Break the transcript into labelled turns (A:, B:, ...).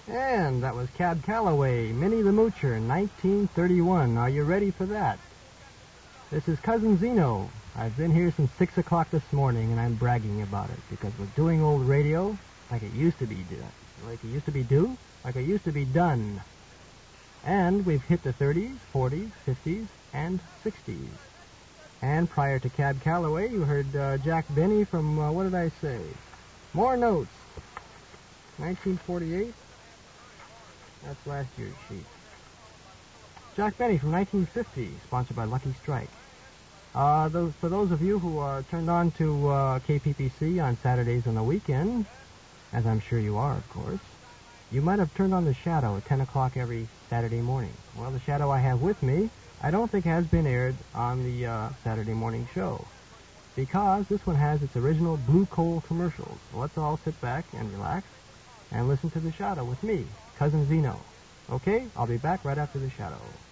A: And that was Cab Calloway, Minnie the Moocher, 1931. Are you ready for that? This is Cousin Zeno. I've been here since 6 o'clock this morning, and I'm bragging about it because we're doing old radio like it used to be done. Like it used to be done. And we've hit the 30s, 40s, 50s, and 60s. And prior to Cab Calloway, you heard Jack Benny from, what did I say? More Notes, 1948. That's last year's sheet. Jack Benny from 1950, sponsored by Lucky Strike. For those of you who are turned on to KPPC on Saturdays on the weekend, as I'm sure you are, of course, you might have turned on The Shadow at 10 o'clock every Saturday morning. Well, The Shadow I have with me, I don't think has been aired on the Saturday morning show, because this one has its original Blue Coal commercials. So let's all sit back and relax and listen to The Shadow with me, Cousin Zeno. Okay? I'll be back right after The Shadow.